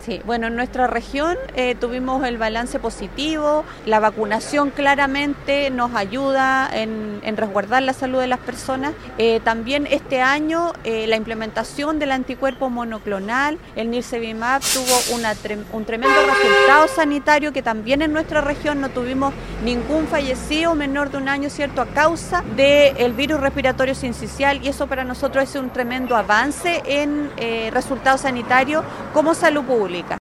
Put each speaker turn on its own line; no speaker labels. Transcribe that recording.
Sí, bueno, en nuestra región tuvimos el balance positivo, la vacunación claramente nos ayuda en resguardar la salud de las personas. También este año la implementación del anticuerpo monoclonal, el nirsevimab, tuvo un tremendo resultado sanitario, que también en nuestra región no tuvimos ningún fallecido menor de un año, ¿cierto?, a causa del virus respiratorio sincicial, y eso para nosotros es un tremendo avance en resultados sanitarios como salud pública.